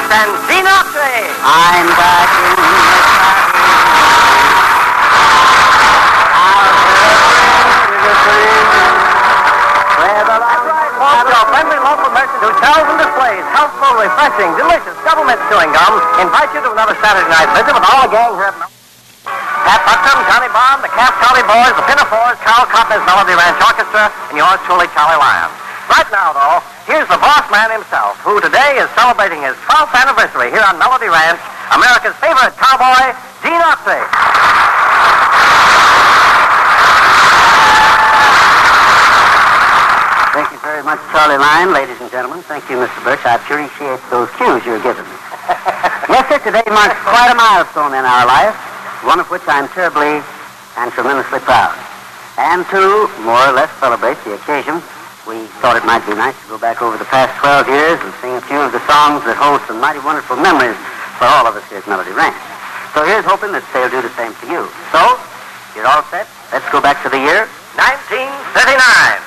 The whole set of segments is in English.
and Gene Autry. I'm back in the Your friendly local merchant who sells and displays healthful, refreshing, delicious double-mint chewing gum invites you to another Saturday night visit with all the gang here at Pat Buxton, Johnny Bond, the Cass County Boys, the Pinafores, Carl Cotner's Melody Ranch Orchestra, and yours truly, Charlie Lyons. Right now, though, here's the boss man himself, who today is celebrating his 12th anniversary here on Melody Ranch, America's favorite cowboy, Gene Autry. Thank you very much, Charlie Lyon. Ladies and gentlemen, thank you, Mr. Birch. I appreciate those cues you're giving me. Yes, sir, today marks quite a milestone in our life, one of which I'm terribly and tremendously proud. And to more or less celebrate the occasion, we thought it might be nice to go back over the past 12 years and sing a few of the songs that hold some mighty wonderful memories for all of us here at Melody Ranch. So here's hoping that they'll do the same to you. So, you're all set? Let's go back to the year 1939.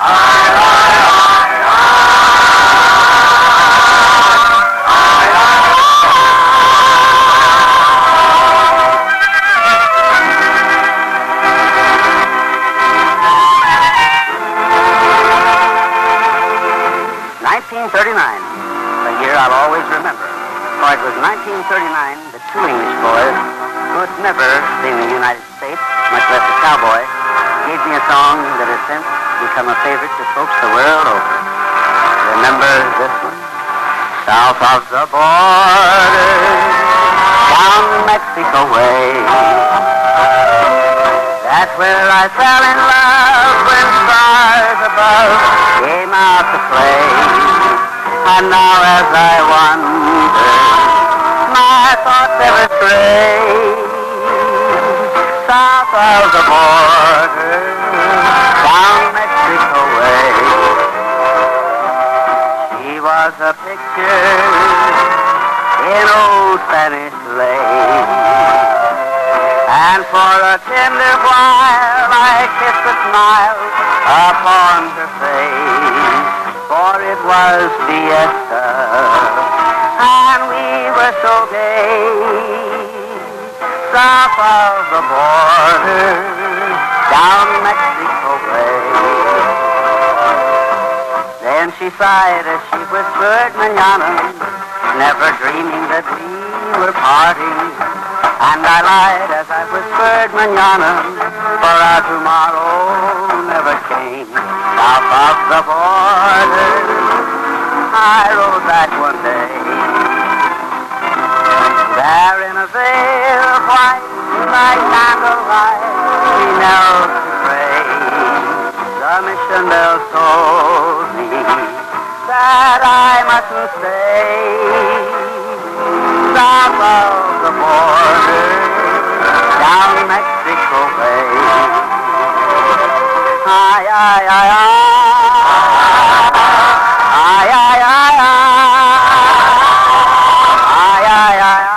A year I'll always remember. For it was 1939 that two English boys who had never seen the United States, much less a cowboy, gave me a song that has since become a favorite to folks the world over. Remember this one? South of the border, down Mexico way. That's where I fell in love when stars above came out to play. And now as I wander, my thoughts ever stray. South of the border, down Mexico way. She was a picture in old Spanish lace. And for a tender while I kissed a smile upon her face. For it was fiesta, and we were so gay. South of the border, down Mexico way. Then she sighed as she whispered manana, never dreaming that we were parting. And I lied as I whispered manana, for our tomorrow never came. South of the border, I rode back one day. There in a veil of white, like candlelight, we knelt to pray. The mission bell told me that I mustn't stay. South of the border, down Mexico way. Ay, ay, ay, ay. Ay, ay, ay, ay. Ay, ay, ay, ay.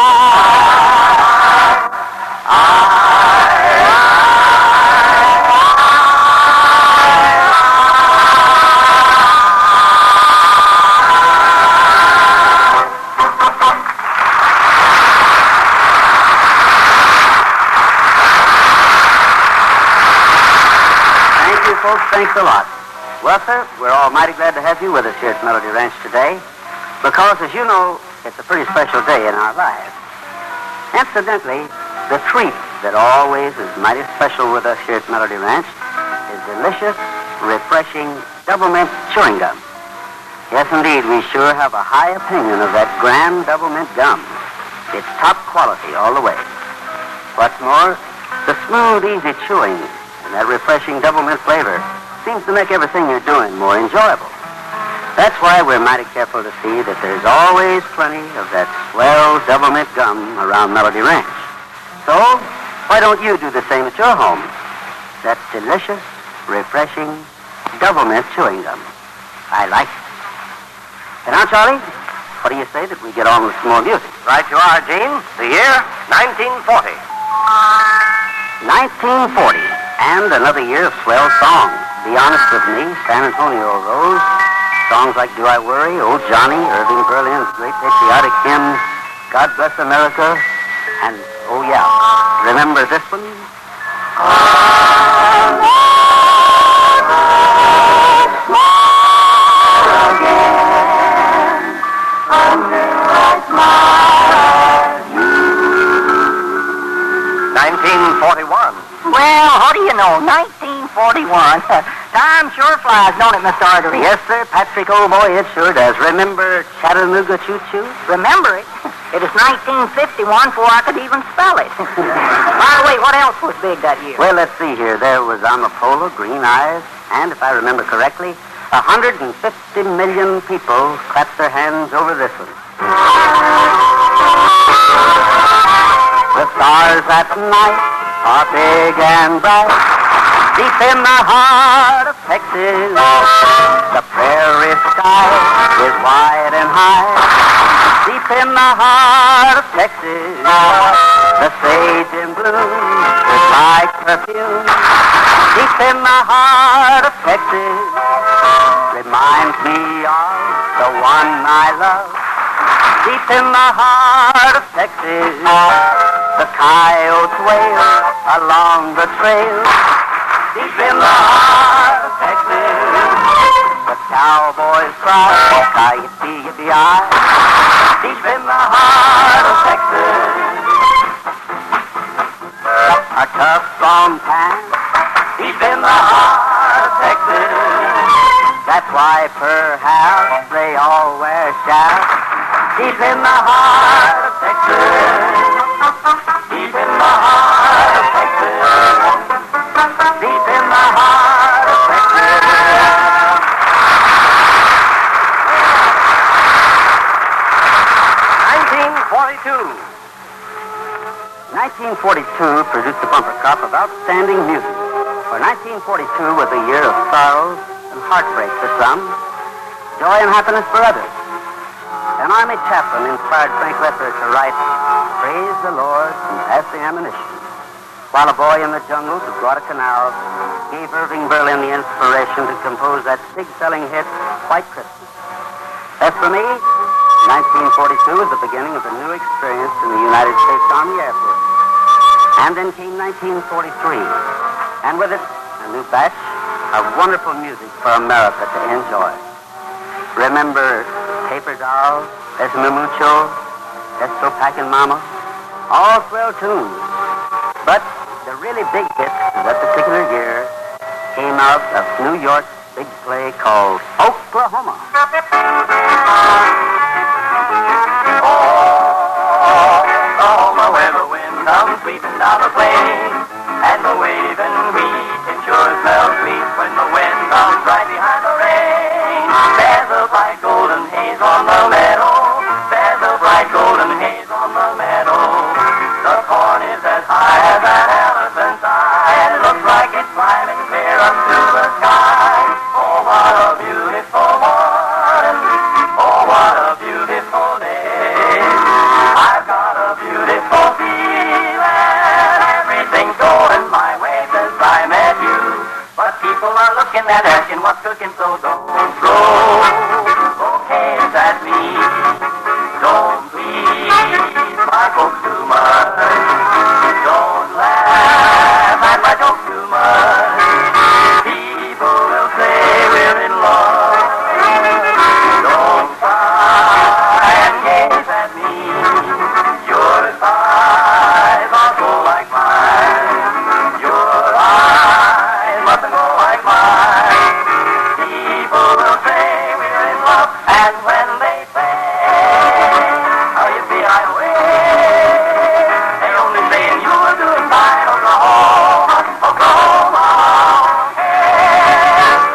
Folks, thanks a lot. Well, sir, we're all mighty glad to have you with us here at Melody Ranch today, because, as you know, it's a pretty special day in our lives. Incidentally, the treat that always is mighty special with us here at Melody Ranch is delicious, refreshing double mint chewing gum. Yes, indeed, we sure have a high opinion of that grand double mint gum. It's top quality all the way. What's more, the smooth, easy chewing and that refreshing double mint flavor seems to make everything you're doing more enjoyable. That's why we're mighty careful to see that there's always plenty of that swell double mint gum around Melody Ranch. So, why don't you do the same at your home? That delicious, refreshing double mint chewing gum. I like it. And now, Charlie, what do you say that we get on with some more music? Right you are, Gene. The year, 1940. 1940. And another year of swell songs. Be Honest With Me, San Antonio Rose, Songs like Do I Worry, Old Johnny, Irving Berlin's great patriotic hymn, God Bless America, and, oh yeah, remember this one? Well, how do you know? 1941. Time sure flies, don't it, Mr. Artery? Yes, sir, Patrick, old boy, it sure does. Remember Chattanooga Choo Choo? Remember it? It was 1951 before I could even spell it. By the way, what else was big that year? Well, let's see here. There was Amapola, Green Eyes, and if I remember correctly, 150 million people clapped their hands over this one. The stars at night are big and bright, deep in the heart of Texas. The prairie sky is wide and high, deep in the heart of Texas. The sage in bloom is like perfume, deep in the heart of Texas. Reminds me of the one I love, deep in the heart of Texas. The coyotes wail along the trail, deep in the heart of Texas. The cowboys cry, yippee, yippee-yi, deep in the heart of Texas. A tough, strong pan, deep in the heart of Texas. That's why perhaps they all wear shouts, deep in the heart of Texas. Deep in the heart of Texas. Deep in the heart of Texas. 1942 produced a bumper crop of outstanding music. For 1942 was a year of sorrows and heartbreak for some, joy and happiness for others. An army chaplain inspired Frank Loesser to write, Praise the Lord and Pass the Ammunition, while a boy in the jungles of Guadalcanal gave Irving Berlin the inspiration to compose that big-selling hit, White Christmas. As for me, 1942 was the beginning of a new experience in the United States Army Air Force. And then came 1943, and with it, a new batch of wonderful music for America to enjoy. Remember Paper Dolls, Besame Mucho, Esto Packin' Mama, all swell tunes. But the really big hit of that particular year came out of New York's big play called Oklahoma. Oklahoma, where the wind comes sweeping down the plain, and the waving wheat it sure smells sweet when the wind comes right behind the rain. There's a bright golden haze on the meadow. There's a bright golden haze on the meadow. The corn is as high as an elephant's eye, and it looks like it's climbing clear up to the sky. Oh, what a beautiful morning. Oh, what a beautiful day. I've got a beautiful feeling. Everything's going my way since I met you. But people are looking and asking what's cooking, so don't throw bouquets at me. Don't please my folks too much. Don't laugh at my jokes too much. People will say we're in love. Don't cry and gaze at me. Your eyes are so like mine. Your eyes mustn't go like mine. People will say we're in love, and when they say how you see I wait, they only saying you were doing fine. Oklahoma, Oklahoma, yeah.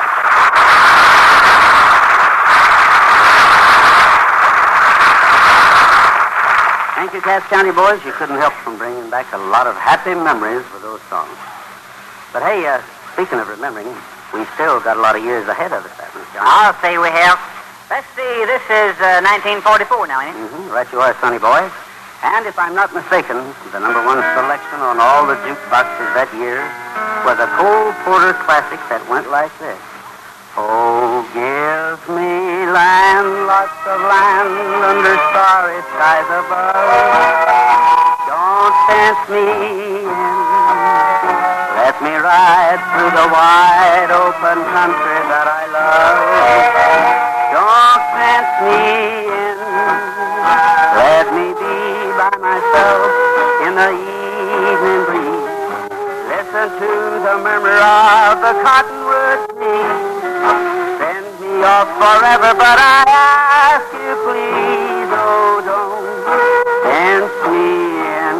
Thank you, Cass County boys. You couldn't help from bringing back a lot of happy memories with those songs. But hey, speaking of remembering, we still got a lot of years ahead of us, haven't we, John? I'll say we have. Let's see, this is 1944 now, ain't it? Mm-hmm. Right you are, Sonny boy. And if I'm not mistaken, the number one selection on all the jukeboxes that year was a Cole Porter classic that went like this. Oh, give Here's me land, lots of land under starry skies above. Don't fence me in. Let me ride through the wide open country that I love. Don't fence me in. Let me be by myself in the evening breeze. Listen to the murmur of the cottonwood trees. Send me off forever, but I ask you please, oh, don't fence me in.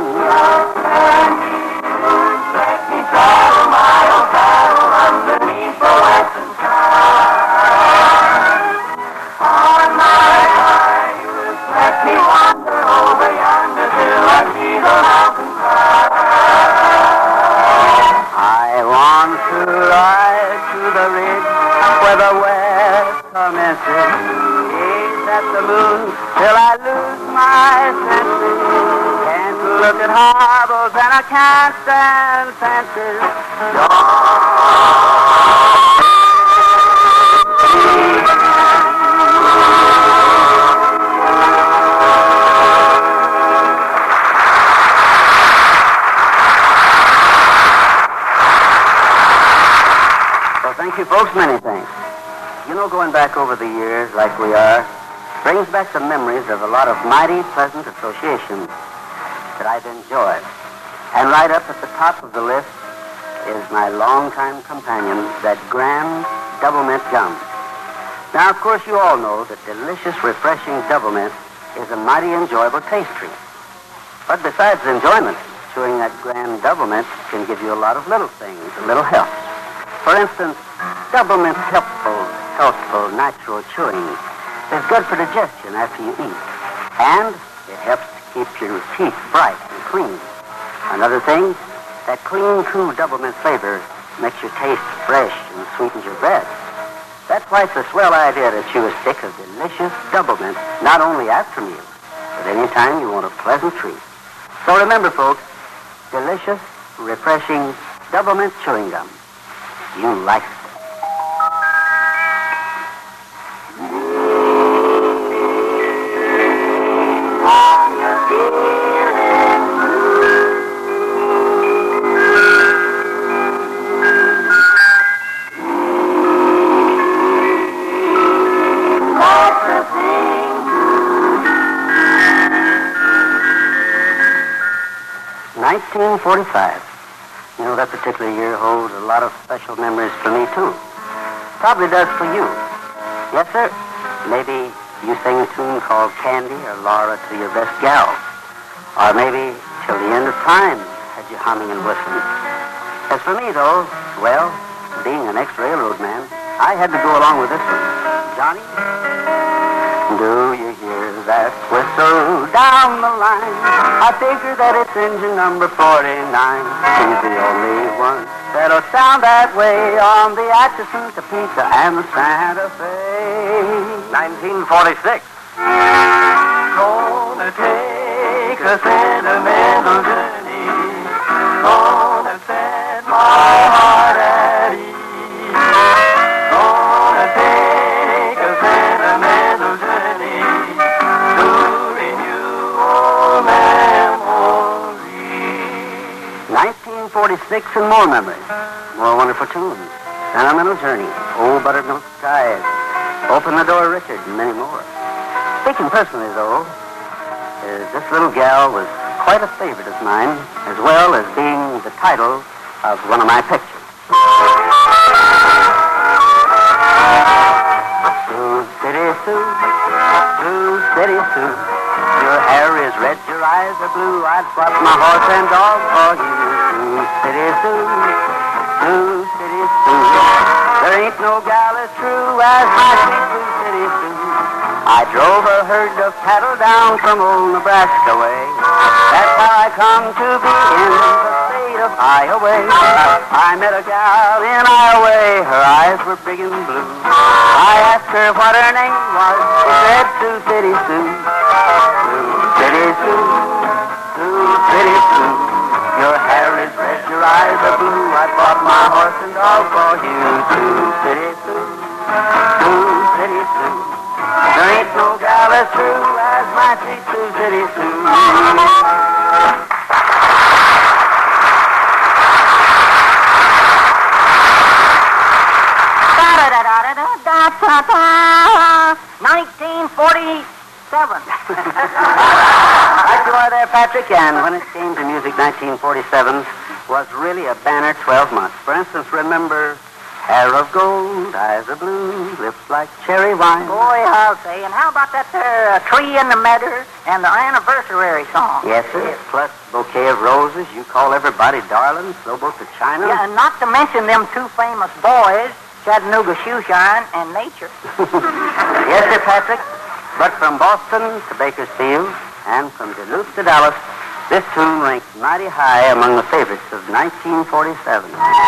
Let me travel my own travel underneath the western sky. On my highway, let me wander over yonder till I see the mountain I want to ride to the ridge where the west commences. Gaze at the moon till I lose my senses. Can't look at hobbles and I can't stand fences. Thank you, folks. Many thanks. You know, going back over the years like we are brings back the memories of a lot of mighty pleasant associations that I've enjoyed. And right up at the top of the list is my longtime companion, that grand double mint gum. Now, of course, you all know that delicious, refreshing double mint is a mighty enjoyable taste treat. But besides enjoyment, chewing that grand double mint can give you a lot of little things, a little help. For instance, double mint's healthful, natural chewing is good for digestion after you eat. And it helps to keep your teeth bright and clean. Another thing, that clean, cool double mint flavor makes your taste fresh and sweetens your breath. That's why it's a swell idea to chew a stick of delicious double mint, not only after meals, but any time you want a pleasant treat. So remember, folks, delicious, refreshing double mint chewing gum. You like it. $1945. You know, that particular year holds a lot of special memories for me, too. Probably does for you. Yes, sir. Maybe you sing a tune called Candy or Laura to your best gal. Or maybe Till the End of Time had you humming and whistling. As for me, though, well, being an ex-railroad man, I had to go along with this one. Johnny, do you hear that whistle down the line? I figure that it's engine number 49. He's the only one that'll sound that way on the Atchison, Topeka, and the Santa Fe. 1946. Gonna take a sentimental journey. Gonna set my heart at ease. Gonna take a sentimental journey to renew old memories. 1946 and more memories. More wonderful tunes. Sentimental Journey. Old Buttermilk Skies. Open the Door, Richard, and many more. Speaking personally, though, this little gal was quite a favorite of mine, as well as being the title of one of my pictures. Sioux City Sue, Sioux City Sue, your hair is red, your eyes are blue, I'd swap my horse and dog for you. Sioux City Sue, Sioux City Sue, there ain't no gal as true as my sweet Sioux City Sue. I drove a herd of cattle down from old Nebraska way. That's how I come to be in the state of Iowa. I met a gal in Iowa. Her eyes were big and blue. I asked her what her name was. She said Sioux City Sue. Sioux City Sue. Sioux City Sue. Your hair is red, your eyes are blue. I bought my horse and dog for you. Sioux City Sue. Sioux City zitty, zoo. Da-da-da-da-da-da-da-da. 1947. Right you are there, Patrick, and when it came to music, 1947 was really a banner 12 months. For instance, remember hair of gold, eyes of blue, lips like cherry wine. Boy, I'll say. And how about that there Tree in the Meadow and the anniversary song? Yes, sir. Plus bouquet of roses, you call everybody darling, slow boat to China. Yeah, and not to mention them two famous boys, Chattanooga Shoeshine and Nature. Yes, sir, Patrick. But from Boston to Bakersfield and from Duluth to Dallas, this tune ranked mighty high among the favorites of 1947.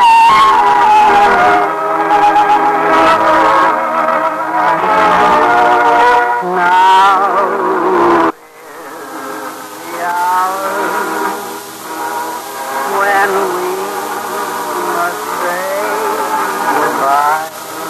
Now is the hour when we must say goodbye.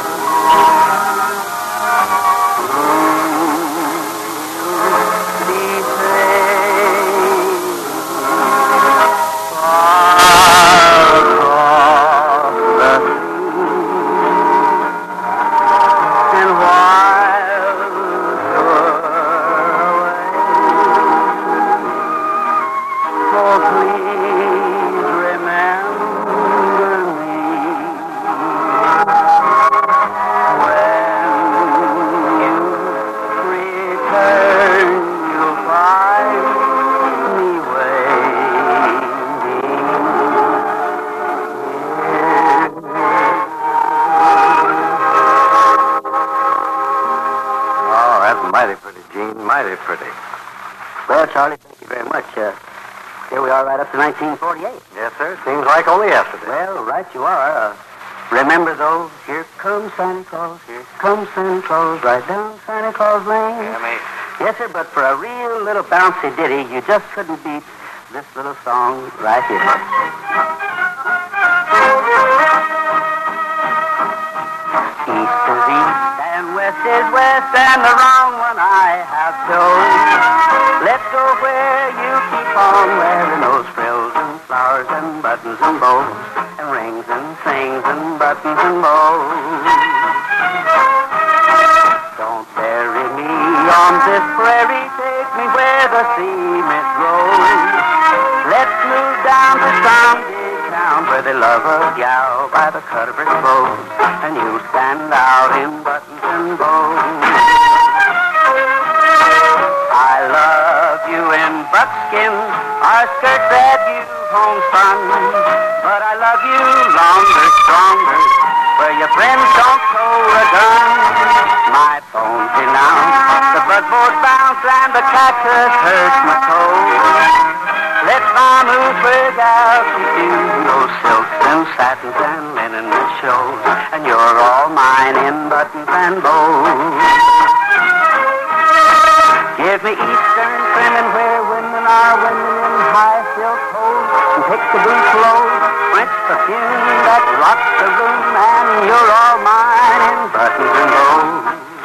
Mighty pretty, Gene, mighty pretty. Well, Charlie, thank you very much. Here we are right up to 1948. Yes, sir. Seems like only yesterday. Well, right you are. Remember, though, here comes Santa Claus, here comes Santa Claus, right down Santa Claus Lane. Yeah, mate. Yes, sir, but for a real little bouncy ditty, you just couldn't beat this little song right here. East is east and west is west, and the wrong one I have chose. Let's go where you keep on wearing those frills and flowers and buttons and bows, and rings and things and buttons and bows. Don't bury me on this prairie, take me where the cement grows. Let's move down to some big town where they love a gal by the cut of her clothes, and you stand out in buttons and bows. I love you in buckskin, our skirts that you've homespun, but I love you longer, stronger, where your friends don't tow a gun. My bones denounce, the buckboard bounce, and the cactus hurts my toes. Let my mood break out to you, those silks and satins and linen that shows, and you're all mine in buttons and bows. Give me Eastern trimming where women are women in high silk hose, and Pixaboo clothes, French perfume that rocks the room, and you're all mine in buttons and bows.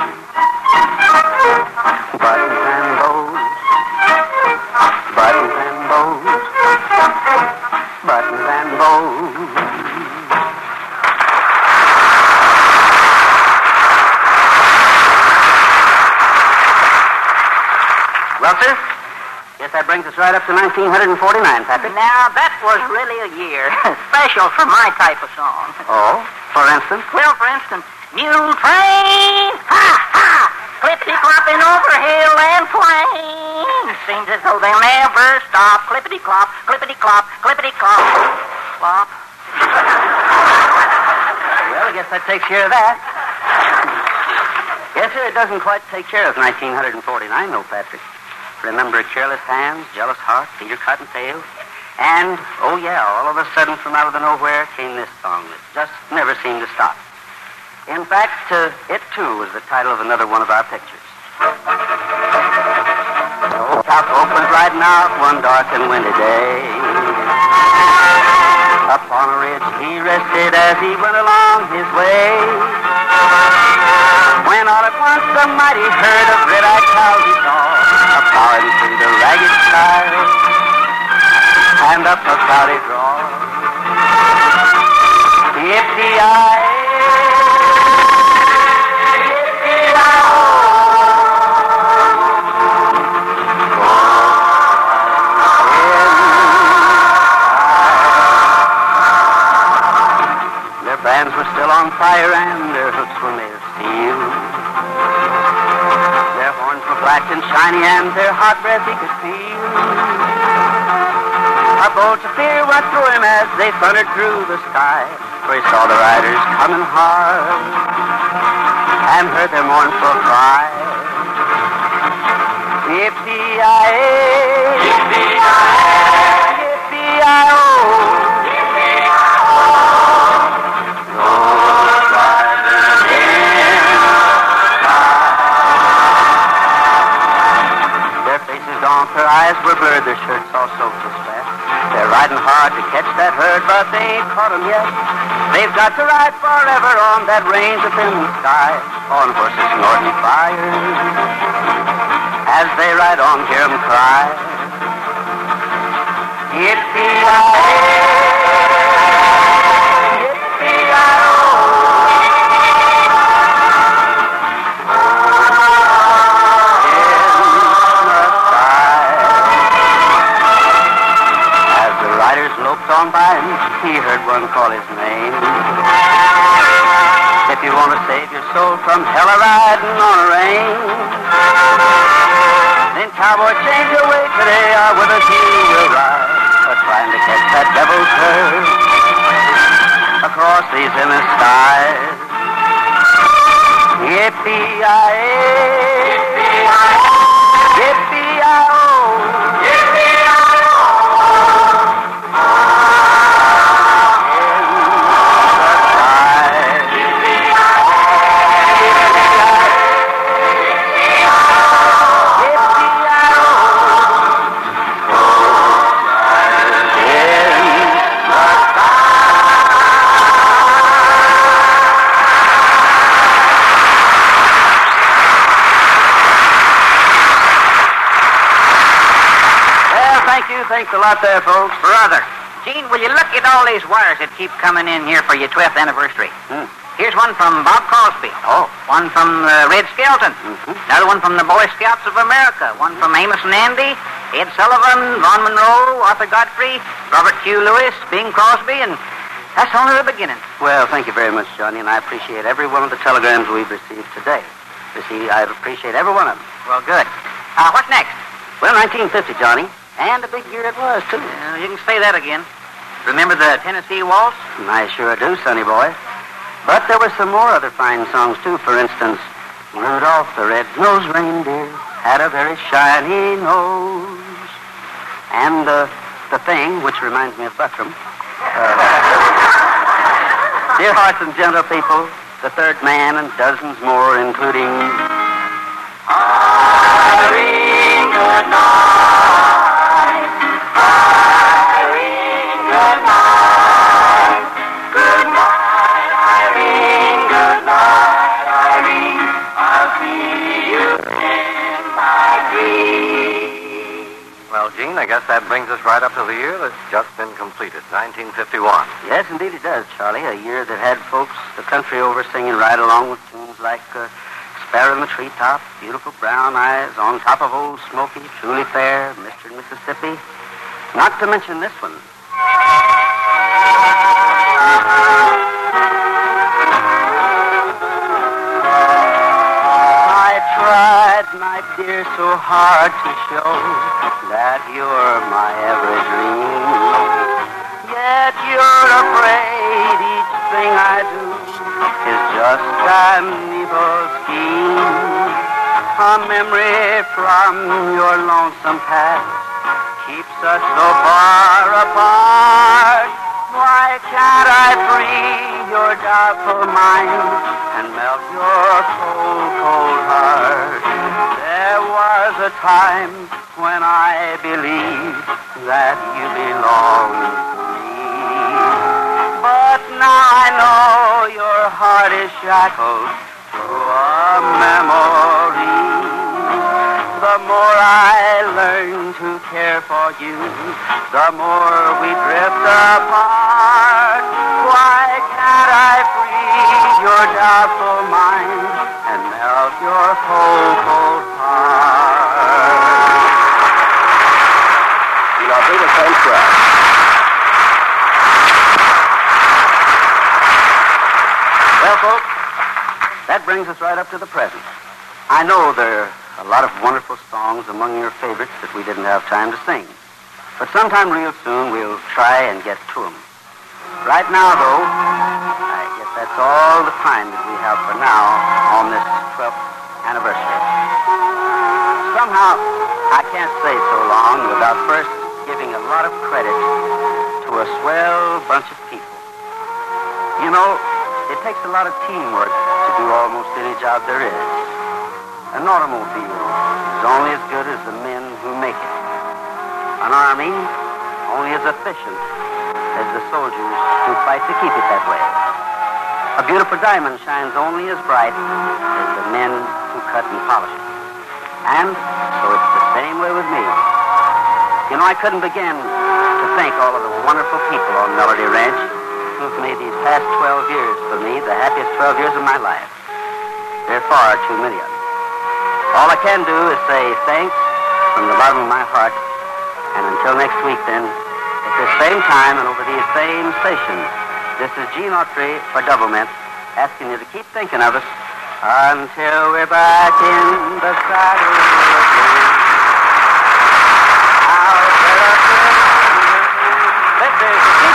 Buttons and bows. Buttons and bows. Buttons and bows. Well, sir, guess that brings us right up to 1949, Patrick. Now, that was really a year. Special for my type of song. Oh? For instance? Well, for instance, mule train, ha, ha, clippity-clopping over hill and plain. Seems as though they'll never stop. Clippity-clop, clippity-clop, clippity-clop, clop. Well, I guess that takes care of that. Yes, sir, it doesn't quite take care of 1949, though, Patrick. Remember careless hands, jealous heart, Peter Cottontail, and, oh yeah, all of a sudden from out of the nowhere came this song that just never seemed to stop. In fact, it too was the title of another one of our pictures. Oh, South Oakland riding out one dark and windy day. Up on a ridge he rested as he went along his way. When all at once the mighty herd of red-eyed cows he saw, are plowing through the ragged sky, and up a cloudy draw. Yippee-yi-yi, Their bands were still on fire and their hooks were made of steel. Their horns were black and shiny and their hot breath he could feel. A bolt of fear went through him as they thundered through the sky, for he saw the riders coming hard and heard their mournful cry. Yippee-yi-yi, yippee-yi-yi, yippee-yi-oh. Their eyes were blurred, their shirts all soaked with sweat. They're riding hard to catch that herd, but they ain't caught 'em yet. They've got to ride forever on that range up in the sky, on horses snorting fire. As they ride on, hear 'em cry. Yippee-yi-yi, on by him, he heard one call his name. If you want to save your soul from hell a-riding on a range, then cowboy, change your way today, or with us you will ride, trying to catch that devil's herd across these endless skies. Yippee-yi-yi, yippee-yi-yi, yippee-yi-oh. Thanks a lot there, folks. Brother, Gene, will you look at all these wires that keep coming in here for your 12th anniversary? Here's one from Bob Crosby. Oh. One from Red Skelton. Another one from the Boy Scouts of America. One from Amos and Andy, Ed Sullivan, Ron Monroe, Arthur Godfrey, Robert Q. Lewis, Bing Crosby, and that's only the beginning. Well, thank you very much, Johnny, and I appreciate every one of the telegrams we've received today. You see, I appreciate every one of them. Well, good. What's next? Well, 1950, Johnny. And a big year it was, too. You can say that again. Remember the Tennessee Waltz? I sure do, sonny boy. But there were some more other fine songs, too. For instance, Rudolph the Red-Nosed Reindeer had a very shiny nose. And The Thing, which reminds me of Buttram. Dear Hearts and Gentle People, The Third Man, and dozens more, including... Irene, good night. Gene, I guess that brings us right up to the year that's just been completed, 1951. Yes, indeed it does, Charlie. A year that had folks the country over singing right along with tunes like Sparrow in the Treetop, Beautiful Brown Eyes, On Top of Old Smoky, Truly Fair, Mr. Mississippi. Not to mention this one. I tried, my dear, so hard to show that you're my every dream. Yet you're afraid each thing I do is just an evil scheme. A memory from your lonesome past keeps us so far apart. Why can't I free your doubtful mind and melt your cold, cold heart? There was a time when I believed that you belonged to me. But now I know your heart is shackled to a memory. The more I without you, the more we drift apart. Why can't I free your doubtful mind and melt your cold, cold heart? You know, bring the same track. Well, folks, that brings us right up to the present. I know there are a lot of wonderful songs among your favorites that we didn't have time to sing. But sometime real soon we'll try and get to them. Right now, though, I guess that's all the time that we have for now on this 12th anniversary. Somehow, I can't say so long without first giving a lot of credit to a swell bunch of people. You know, it takes a lot of teamwork to do almost any job there is. An automobile is only as good as the men who make it. An army only as efficient as the soldiers who fight to keep it that way. A beautiful diamond shines only as bright as the men who cut and polish it. And so it's the same way with me. You know, I couldn't begin to thank all of the wonderful people on Melody Ranch who've made these past 12 years for me the happiest 12 years of my life. There are far too many of them. All I can do is say thanks from the bottom of my heart. And until next week, then, at this same time and over these same stations, this is Gene Autry for Doublemint, asking you to keep thinking of us until we're back in the saddle again. Out there, this is